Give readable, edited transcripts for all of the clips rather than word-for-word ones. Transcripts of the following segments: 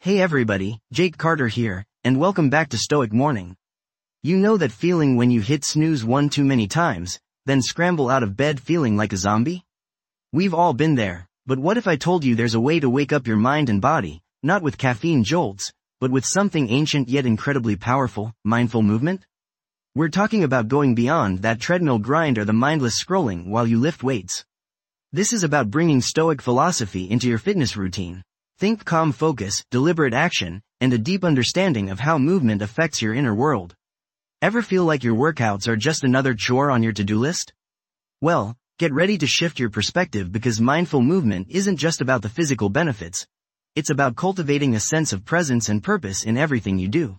Hey everybody, Jake Carter here, and welcome back to Stoic Morning. You know that feeling when you hit snooze one too many times, then scramble out of bed feeling like a zombie? We've all been there, but what if I told you there's a way to wake up your mind and body, not with caffeine jolts, but with something ancient yet incredibly powerful, mindful movement? We're talking about going beyond that treadmill grind or the mindless scrolling while you lift weights. This is about bringing Stoic philosophy into your fitness routine. Think calm focus, deliberate action, and a deep understanding of how movement affects your inner world. Ever feel like your workouts are just another chore on your to-do list? Well, get ready to shift your perspective because mindful movement isn't just about the physical benefits. It's about cultivating a sense of presence and purpose in everything you do.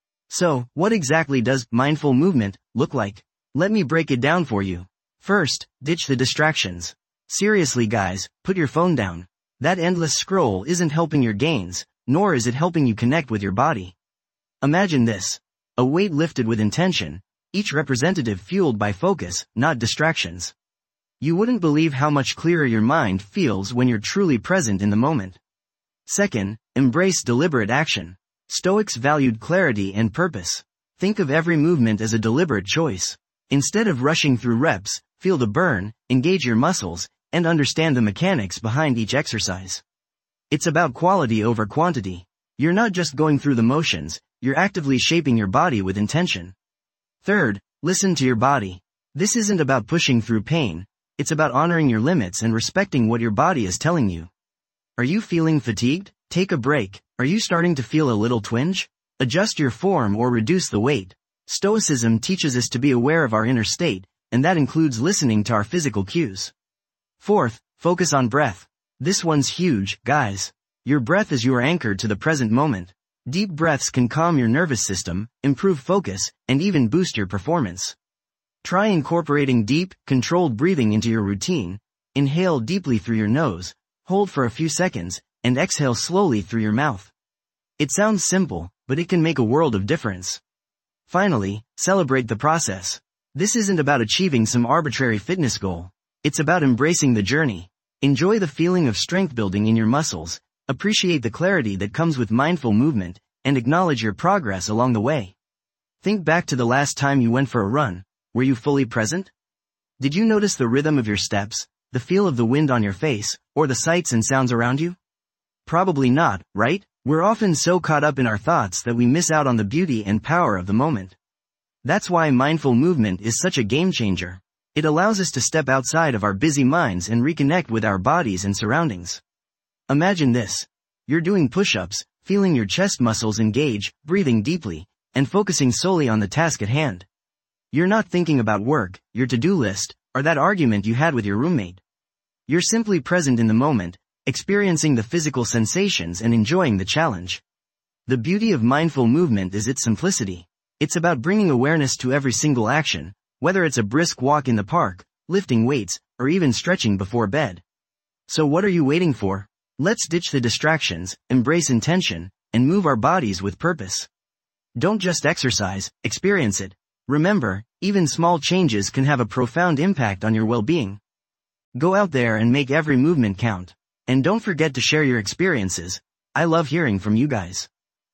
So, what exactly does mindful movement look like? Let me break it down for you. First, ditch the distractions. Seriously guys, put your phone down. That endless scroll isn't helping your gains, nor is it helping you connect with your body. Imagine this. A weight lifted with intention, each representative fueled by focus, not distractions. You wouldn't believe how much clearer your mind feels when you're truly present in the moment. Second, embrace deliberate action. Stoics valued clarity and purpose. Think of every movement as a deliberate choice. Instead of rushing through reps, feel the burn, engage your muscles, and understand the mechanics behind each exercise. It's about quality over quantity. You're not just going through the motions, you're actively shaping your body with intention. Third, listen to your body. This isn't about pushing through pain, it's about honoring your limits and respecting what your body is telling you. Are you feeling fatigued? Take a break. Are you starting to feel a little twinge? Adjust your form or reduce the weight. Stoicism teaches us to be aware of our inner state, and that includes listening to our physical cues. Fourth, focus on breath. This one's huge, guys. Your breath is your anchor to the present moment. Deep breaths can calm your nervous system, improve focus, and even boost your performance. Try incorporating deep, controlled breathing into your routine. Inhale deeply through your nose, hold for a few seconds, and exhale slowly through your mouth. It sounds simple, but it can make a world of difference. Finally, celebrate the process. This isn't about achieving some arbitrary fitness goal. It's about embracing the journey. Enjoy the feeling of strength building in your muscles, appreciate the clarity that comes with mindful movement, and acknowledge your progress along the way. Think back to the last time you went for a run. Were you fully present? Did you notice the rhythm of your steps, the feel of the wind on your face, or the sights and sounds around you? Probably not, right? We're often so caught up in our thoughts that we miss out on the beauty and power of the moment. That's why mindful movement is such a game changer. It allows us to step outside of our busy minds and reconnect with our bodies and surroundings. Imagine this. You're doing push-ups, feeling your chest muscles engage, breathing deeply, and focusing solely on the task at hand. You're not thinking about work, your to-do list, or that argument you had with your roommate. You're simply present in the moment, experiencing the physical sensations and enjoying the challenge. The beauty of mindful movement is its simplicity. It's about bringing awareness to every single action, whether it's a brisk walk in the park, lifting weights, or even stretching before bed. So what are you waiting for? Let's ditch the distractions, embrace intention, and move our bodies with purpose. Don't just exercise, experience it. Remember, even small changes can have a profound impact on your well-being. Go out there and make every movement count. And don't forget to share your experiences. I love hearing from you guys.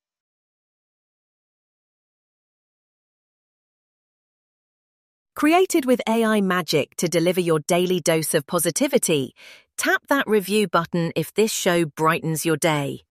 Created with AI magic to deliver your daily dose of positivity, tap that review button if this show brightens your day.